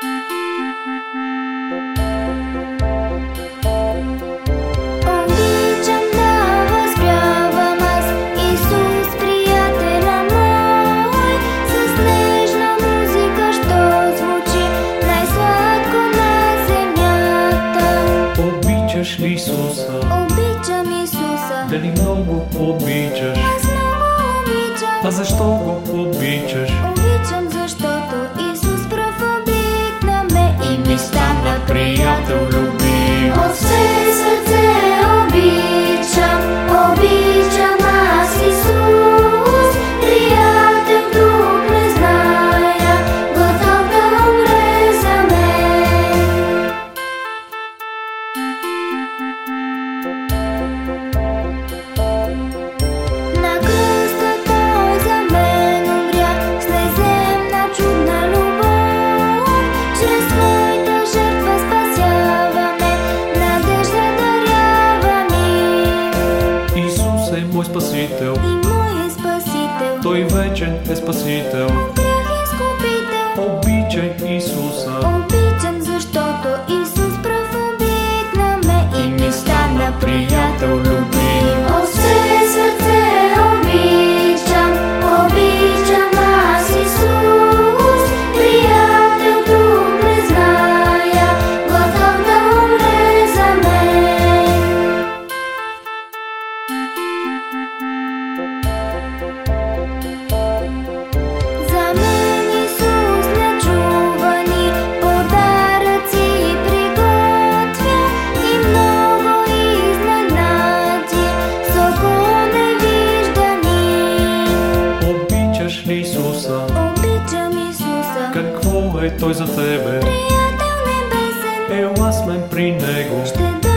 Исуса, обичам Исуса, дали много обичаш? аз много обичам. А защо го обичаш? Обичам, защото Исус пръв обикна ме и ми стана приятел любим. От все сърце обичам, обичам аз Исус, приятел друг не зная, готов да умре за мен. На кръста Той за мен умря с неземна чудна любов. Чрез своята жертва спасява ме, надежда дарява ми. Исус е мой спасител, И мой спасител, Той вечен е спасител. грях изкупител. Обичай Исуса, Обичам, защото Исус пръв обикна ме и ми стана приятел любим. От все сърце обичам, обичам аз Исус, приятел друг не зная, готов да умре за мен. За мен Исус нечувани подаръци приготвя и много изненади с око невиждани. обичаш ли Исуса? Обичам Исуса, Какво е Той за тебе? приятел небесен, Ела с мен при Него. ще